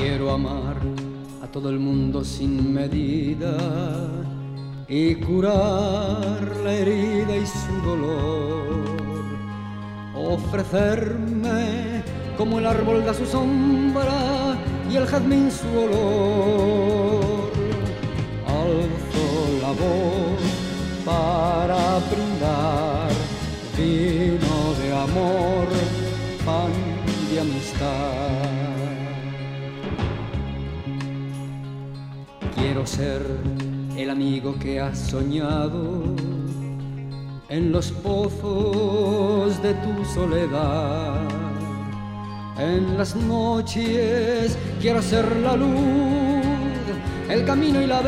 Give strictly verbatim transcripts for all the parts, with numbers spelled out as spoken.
Quiero amar a todo el mundo sin medida y curar la herida y su dolor, ofrecerme como el árbol da su sombra y el jazmín su olor. Alzo la voz para brindar vino de amor, pan de amistad. Quiero ser el amigo que has soñado en los pozos de tu soledad. En las noches quiero ser la luz, el camino y la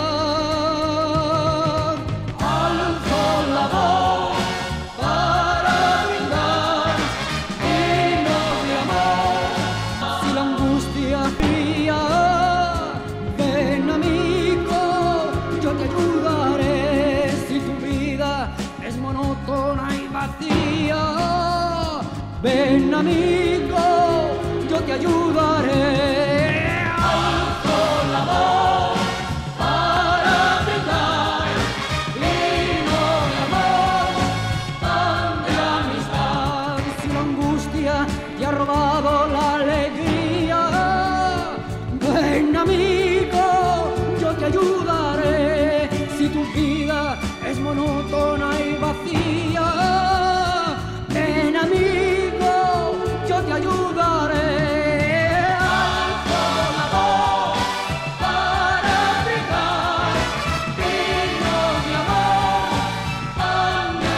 verdad. Alzo la voz para brindar vino de amor. Si la angustia fría, ven amigo, yo te ayudaré. Si tu vida es monótona y vacía, ven amigo, yo te ayudaré. Alzo la voz para brindar vino de amor, pan de amistad. Si la angustia te ha robado la alegría, ven amigo, yo te ayudaré. Si tu vida es monótona y vacía, ven amigo, yo te ayudaré. Alzo la voz para brindar vino de amor, pan de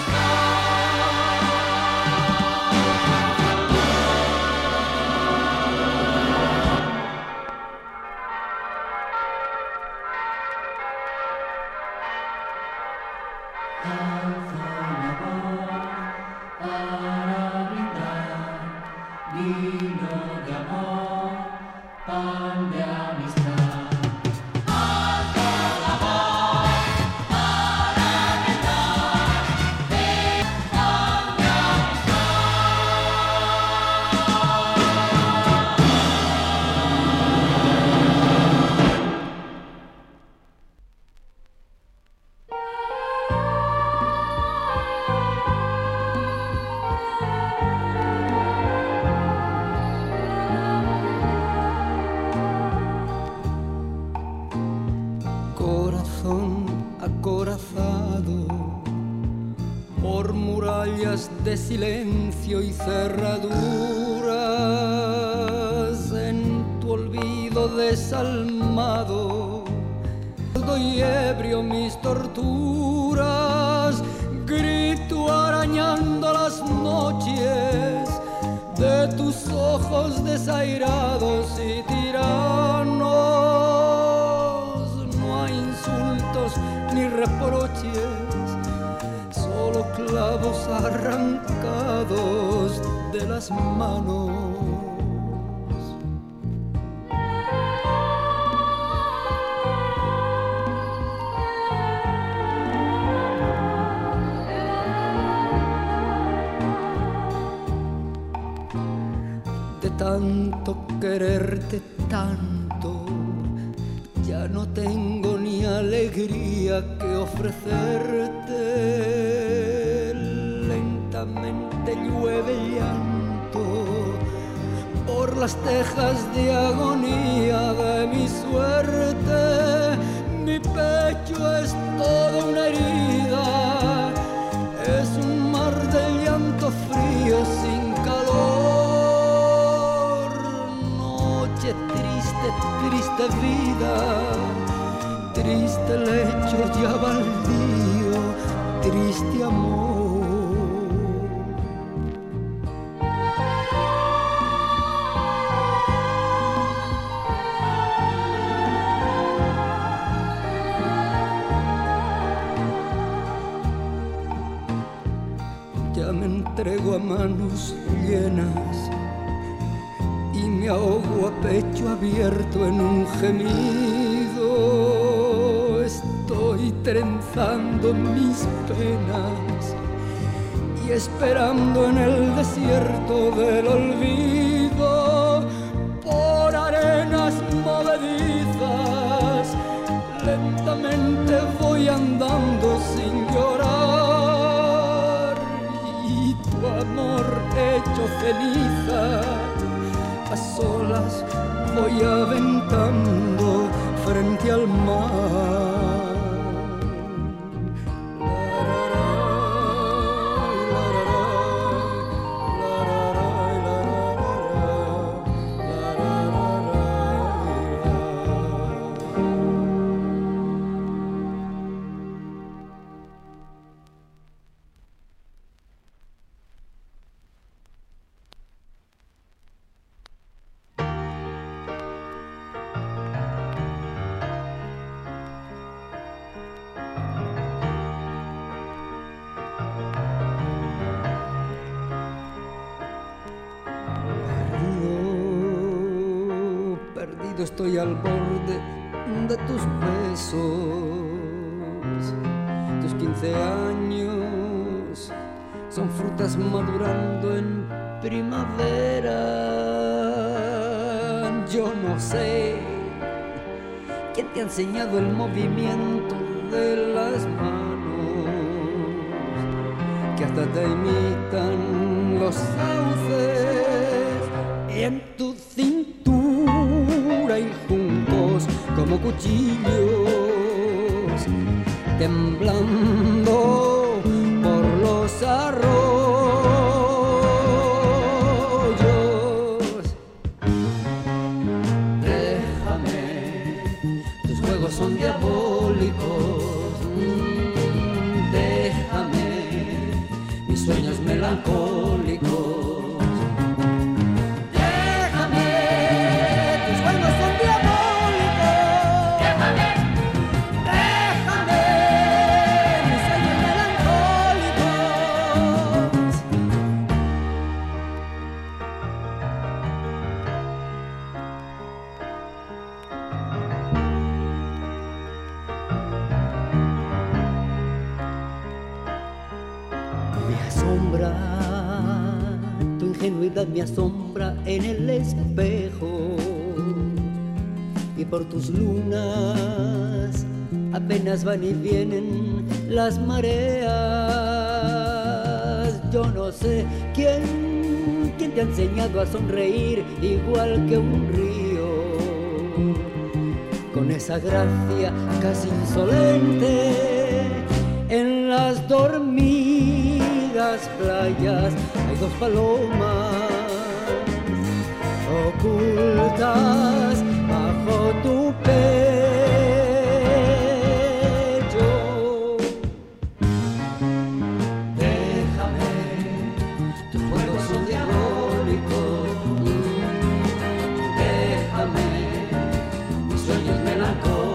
acorazado por murallas de silencio y cerraduras, en tu olvido desalmado doy ebrio mis torturas, grito arañando las noches de tus ojos desairados y tiranos. No hay insultos ni reproches, solo clavos arrancados de las manos. De tanto quererte tanto, ya no tengo ni alegría que ofrecerte. Lentamente llueve llanto por las tejas de agonía de mi suerte. Mi pecho es toda una herida, es un mar de llanto frío sin calor. Noche triste, triste vida, triste lecho ya baldío, triste amor. Ya me entrego a manos llenas y me ahogo a pecho abierto en un gemido. Estoy trenzando mis penas y esperando en el desierto del olvido por arena voy aventando frente al mar. Estoy al borde de tus besos. Tus quince años son frutas madurando en primavera. Yo no sé quién te ha enseñado el movimiento de las manos, que hasta te imitan los sauces, y en tu cintura y juntos como cuchillos, temblando por los arroyos. Déjame, tus juegos son diabólicos. Déjame, mis sueños melancólicos. Tu ingenuidad me asombra en el espejo, y por tus lunas apenas van y vienen las mareas. Yo no sé quién, quién te ha enseñado a sonreír igual que un río, con esa gracia casi insolente. En las dormidas playas hay dos palomas ocultas bajo tu pecho. Déjame, tus juegos son diabólicos. Déjame, mis sueños melancólicos.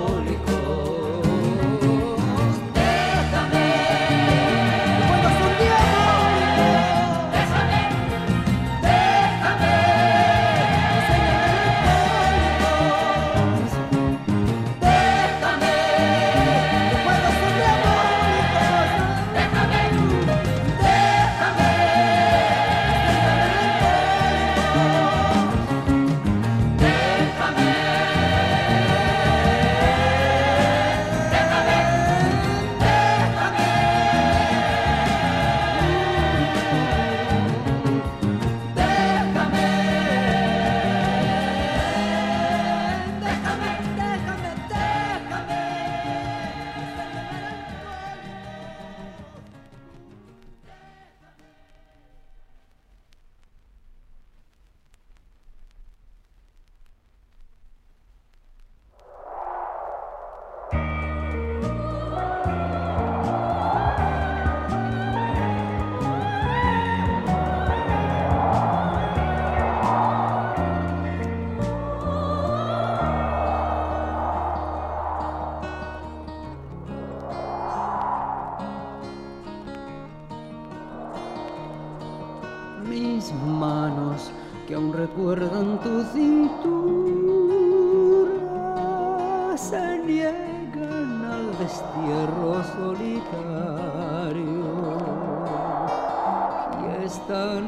Mis manos que aún recuerdan tu cintura se niegan al destierro solitario y están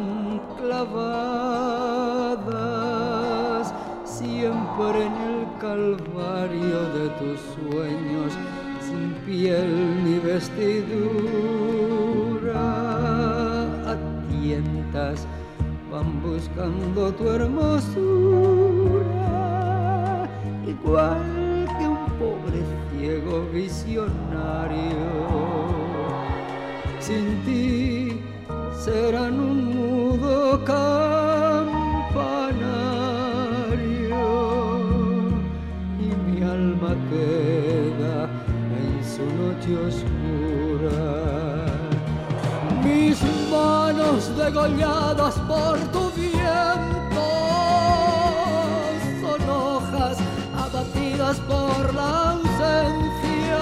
clavadas siempre en el calvario de tus sueños, sin piel ni vestidura. Van buscando tu hermosura. igual que un pobre ciego visionario. Sin ti serán un mudo campanario y mi alma queda en su noche oscura. Mis manos degolladas por tu viento son hojas abatidas por la ausencia,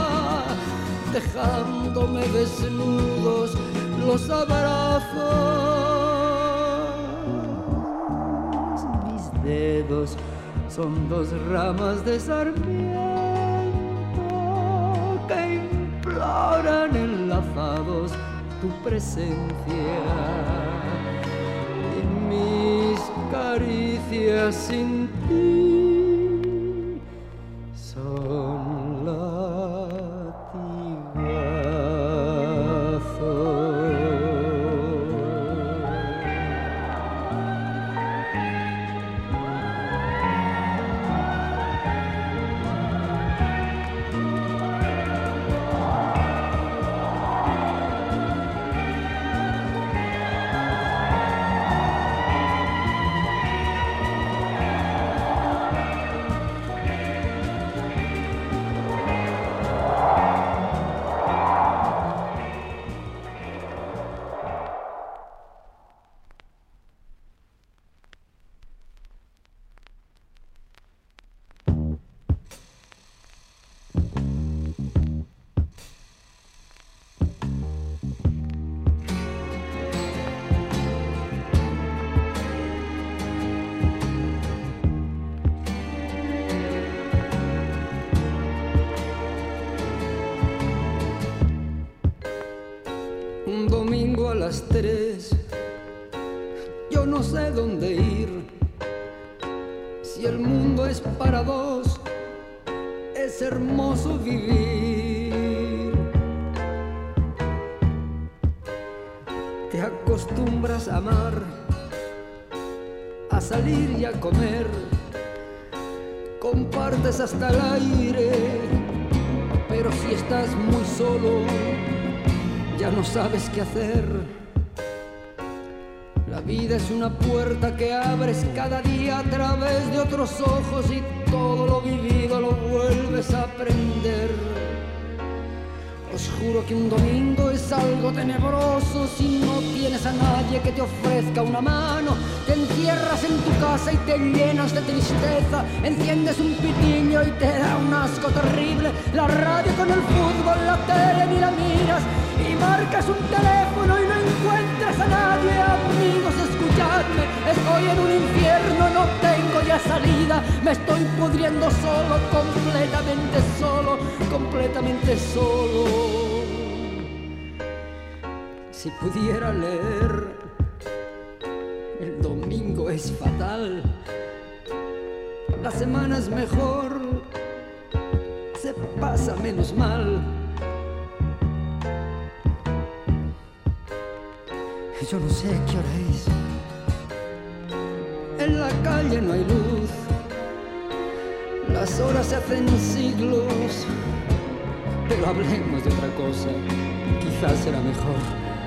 dejándome desnudos los abrazos. Mis dedos son dos ramas de sarmiento que imploran enlazados tu presencia, y mis caricias sin ti son latigazos. Un domingo a las tres, yo no sé dónde ir. Si el mundo es para dos, es hermoso vivir. Te acostumbras a amar, a salir y a comer, compartes hasta el aire, pero si estás muy solo, ya no sabes qué hacer. La vida es una puerta que abres cada día a través de otros ojos y todo lo vivido lo vuelves a aprender. Os juro que un domingo es algo tenebroso si no tienes a nadie que te ofrezca una mano. Te encierras en tu casa y te llenas de tristeza, enciendes un pitillo y te da un asco terrible. La radio con el fútbol, la tele ni la miras, y marcas un teléfono y no encuentras a nadie. Amigos, escuchadme, estoy en un infierno, no tengo ya salida, me estoy pudriendo solo, completamente solo, completamente solo. Si pudiera leer, el domingo es fatal, la semana es mejor, se pasa menos mal. Yo no sé qué hora es, en la calle no hay luz, las horas se hacen siglos, pero hablemos de otra cosa, quizás será mejor.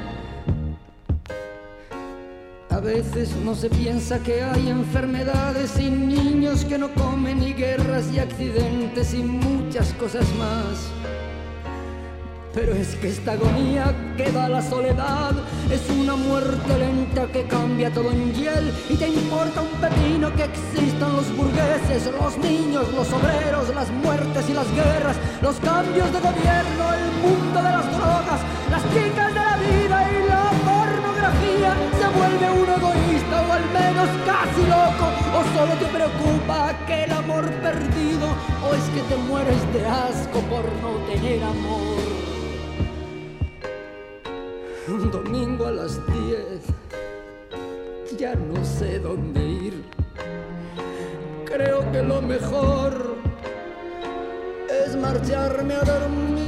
A veces no se piensa que hay enfermedades y niños que no comen, y guerras y accidentes y muchas cosas más. Pero es que esta agonía que da la soledad es una muerte lenta que cambia todo en hiel, y te importa un pepino que existan los burgueses, los niños, los obreros, las muertes y las guerras, los cambios de gobierno, el mundo de las drogas, las chicas de la vida y la pornografía. Se vuelve uno egoísta o al menos casi loco, o solo te preocupa aquel amor perdido, o es que te mueres de asco por no tener amor. Un domingo a las diez, ya no sé dónde ir. Creo que lo mejor es marcharme a dormir.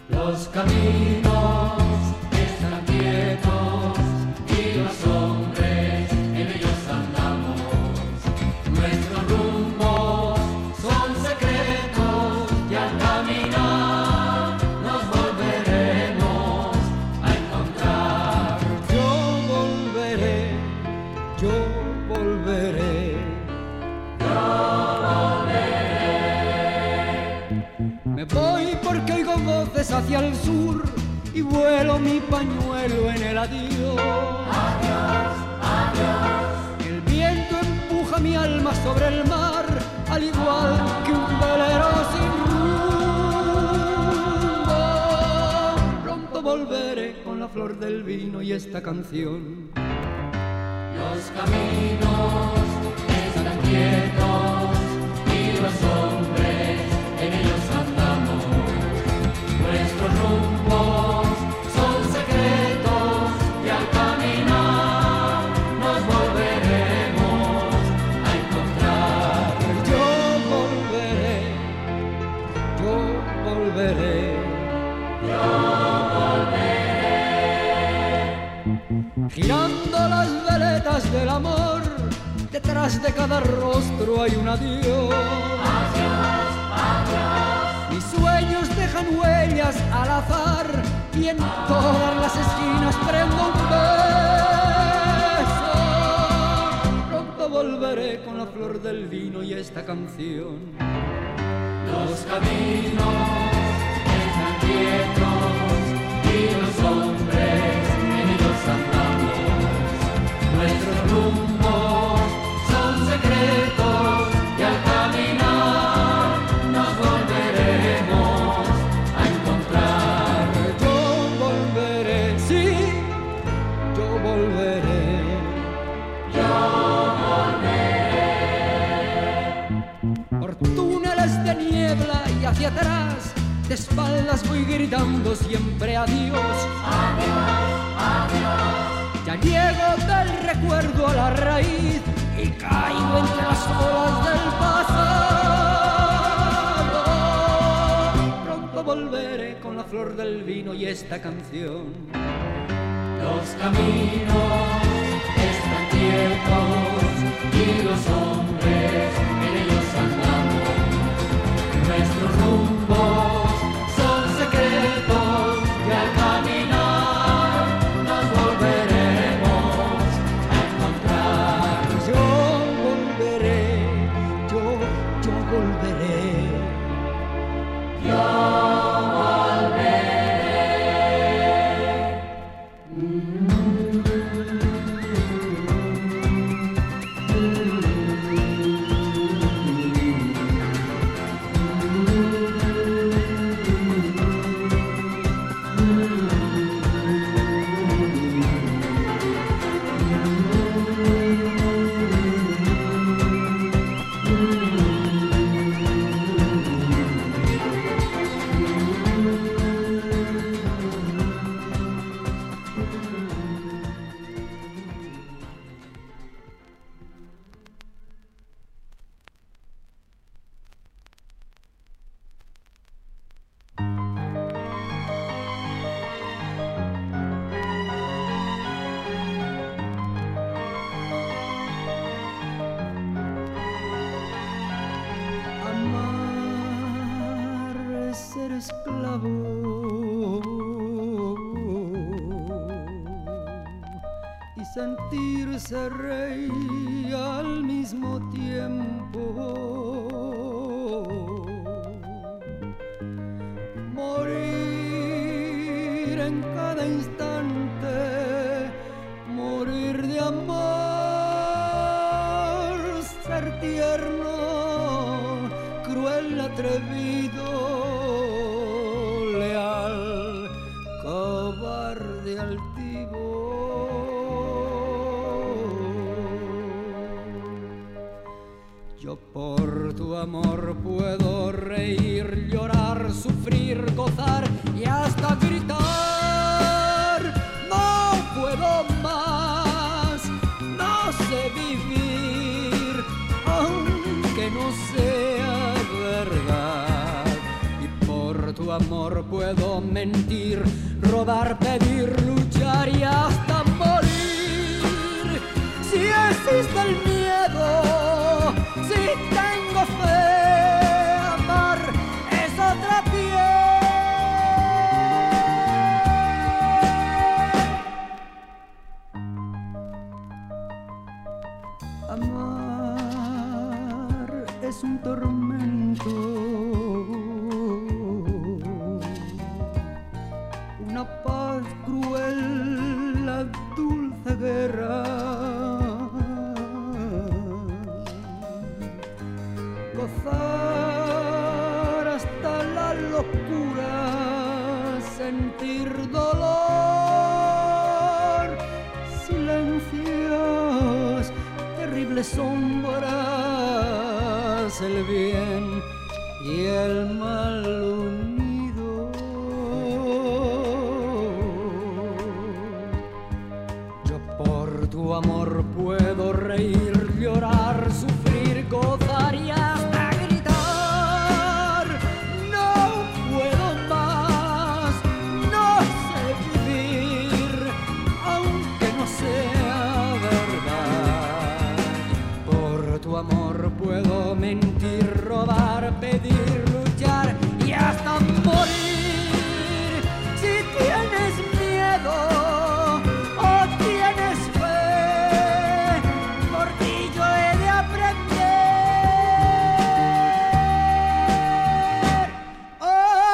Los caminos están quietos y los hombres en ellos andamos. Nuestros rumbos son secretos y al caminar nos volveremos a encontrar. Yo volveré, yo volveré, yo volveré. Me voy porque oigo voces hacia el sur y vuelo mi pañuelo en el adiós. Adiós, adiós. El viento empuja mi alma sobre el mar, al igual que un velero sin rumbo. Pronto volveré con la flor del vino y esta canción. Los caminos están quietos y los hombres en ellos andamos. Nuestros rumbos son secretos y al caminar nos volveremos a encontrar. Yo volveré, yo volveré, yo volveré. Girando las veletas del amor, detrás de cada rostro hay un adiós. Adiós, adiós. Mis sueños dejan huellas al azar y en todas las esquinas prendo un beso. Pronto volveré con la flor del vino y esta canción. Los caminos están quietos y los hombres en ellos andamos. Nuestros rumbos son secretos y al caminar nos volveremos a encontrar. Yo volveré, sí, yo volveré, yo volveré. Por túneles de niebla y hacia atrás, de espaldas voy gritando siempre adiós. Adiós, adiós. Ya llego del recuerdo a la raíz y caigo entre las olas del pasado. Pronto volveré con la flor del vino y esta canción. Los caminos están quietos y los hombres en ellos andamos. Nuestros rumbos son secretos y al caminar nos volveremos a encontrar. Yo volveré, yo, yo volveré, yo volveré. Esclavo y sentirse rey al mismo tiempo, morir en cada instante, morir de amor, ser tierno, cruel, atrevido, cobarde, altivo. Yo por tu amor puedo reír, llorar, sufrir, gozar y hasta gritar. No puedo más, no sé vivir, aunque no sea verdad. Y por tu amor puedo mentir, robar, pedir, luchar y hasta morir. Si existe el miedo, si tengo fe, amar es otra piel. Amar es un tormento, una paz cruel, la dulce guerra. Gozar hasta la locura, sentir dolor, silencios, terribles sombras, el bien y el mal unidos. Yo por tu amor puedo reír, llorar, sufrir, gozar y hasta gritar. No puedo más, no sé vivir, aunque no sea verdad. Por tu amor puedo mentir, robar, pedir, luchar y hasta morir. Si tienes miedo o tienes fe, por ti yo he de aprender a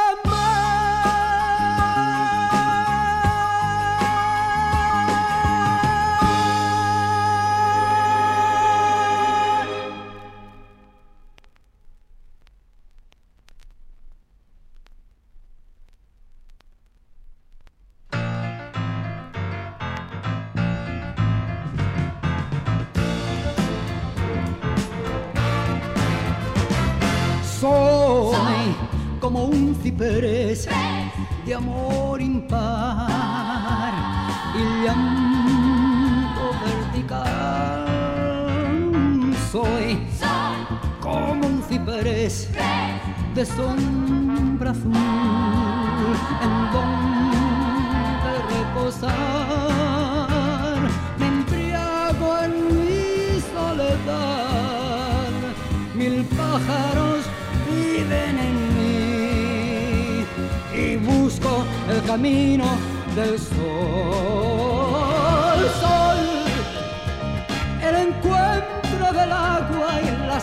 Soy como un ciprés de amor impar y llanto vertical. Soy como un ciprés de sombra azul en donde reposar. Me embriago en mi soledad, mil pájaros viven en mí y busco el camino del sol. Sol, el encuentro del agua y la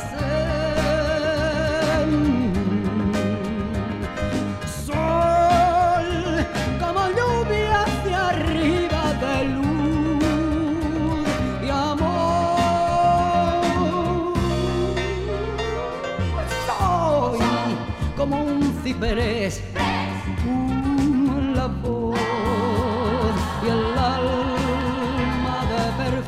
sed. Sol, como lluvia hacia arriba de luz y amor. Soy como un ciprés, la voz y el alma de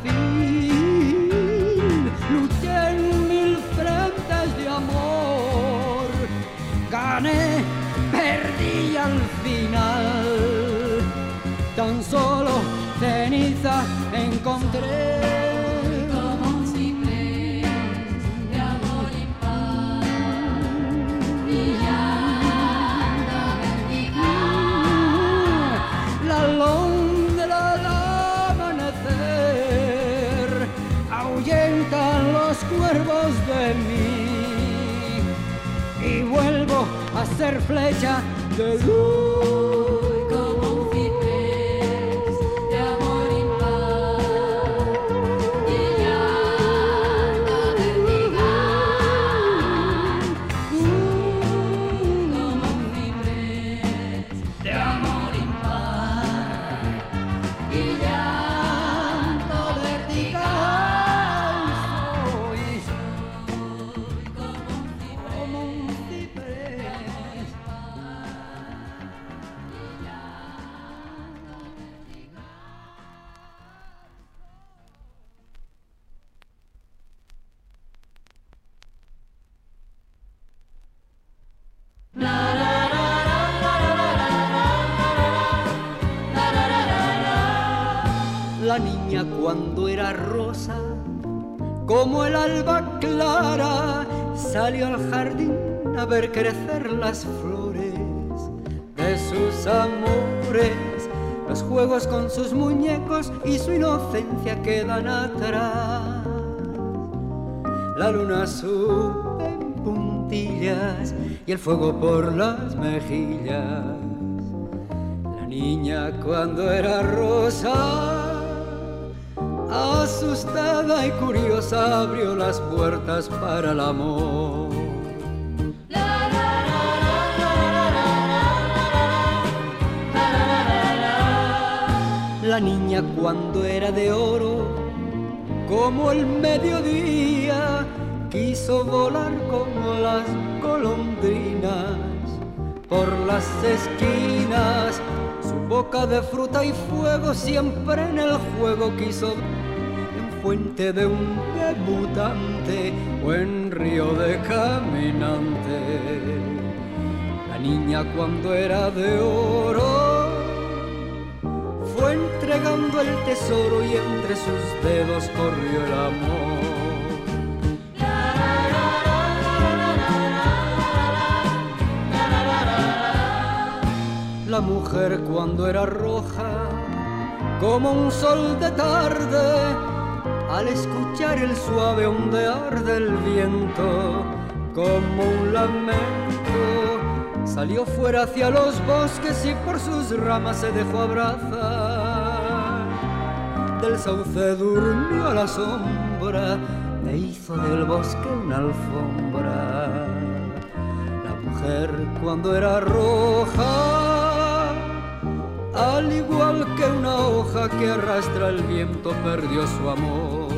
perfil. Luché en mil frentes de amor, gané, perdí al final. Tan solo ceniza encontré. Los cuervos de mí y vuelvo a ser flecha de luz. Como un ciprés de amor impar y llanto vertical. Como un ciprés de amor impar y llanto vertical. La niña cuando era rosa, como el alba clara, salió al jardín a ver crecer las flores de juegos con sus muñecos y su inocencia quedan atrás. La luna sube en puntillas y el fuego por las mejillas. La niña cuando era rosa, asustada y curiosa, abrió las puertas para el amor. La niña cuando era de oro, como el mediodía, quiso volar como las golondrinas por las esquinas. Su boca de fruta y fuego siempre en el juego quiso, en fuente de un debutante o en río de caminante. La niña cuando era de oro fue entregando el tesoro y entre sus dedos corrió el amor. La mujer cuando era roja, como un sol de tarde, al escuchar el suave ondear del viento, como un lamento, salió fuera hacia los bosques y por sus ramas se dejó abrazar. Del sauce durmió a la sombra e hizo del bosque una alfombra. La mujer cuando era roja, al igual que una hoja que arrastra el viento, perdió su amor.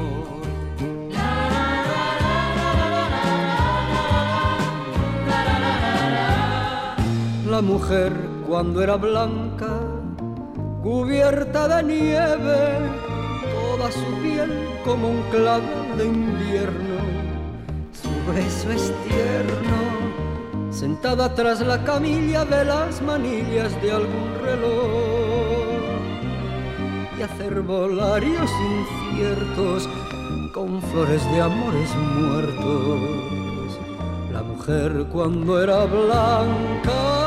La mujer cuando era blanca, cubierta de nieve, toda su piel como un clavel de invierno, su beso es tierno, sentada tras la camilla de las manillas de algún reloj, y hacer volarios inciertos con flores de amores muertos. La mujer cuando era blanca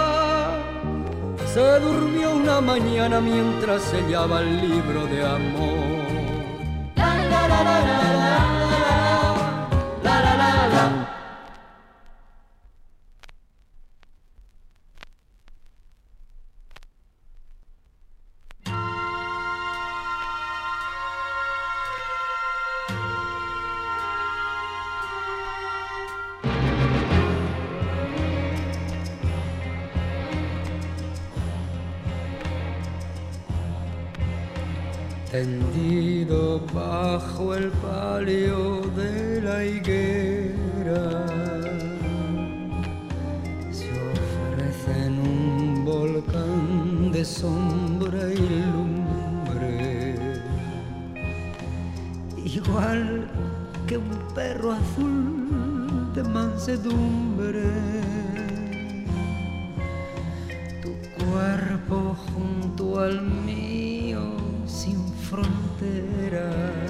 se durmió una mañana mientras sellaba el libro de amor. La, la, la, la, la, la, la, la, la, la. Tendido bajo el palio de la higuera, se ofrece en un volcán de sombra y lumbre, igual que un perro azul de mansedumbre. Tu cuerpo junto al mío sin frontera,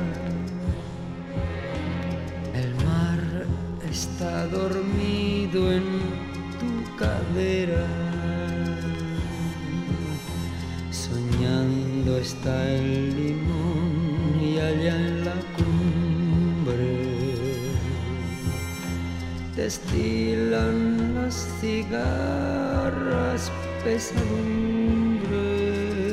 el mar está dormido en tu cadera, soñando está el limón y allá en la cumbre destilan las cigarras pesadumbre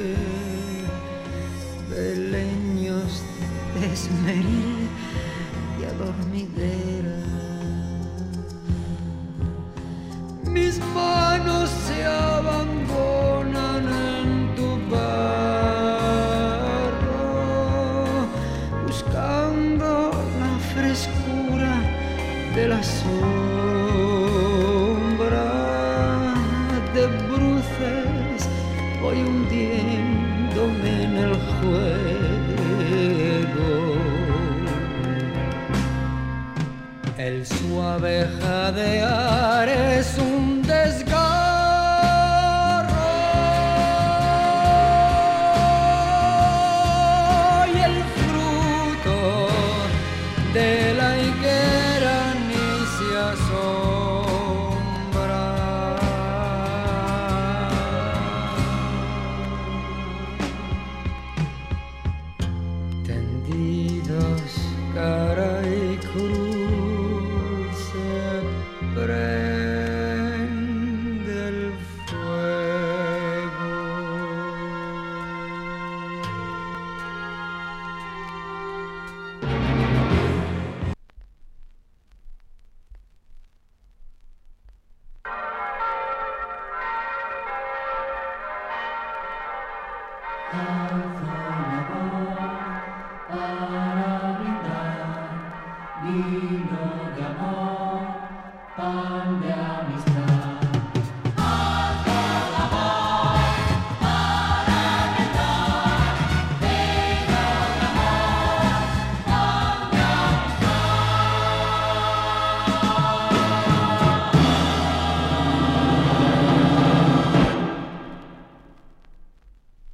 de leños de esmeril y adormidera. Mis manos se abandonan en tu barro, buscando la frescura de la sombra de bruces. Voy hundiéndome en el juego. El suave jadear es un desgarro y el fruto de la higuera ni se asombra. vino de amor, pan de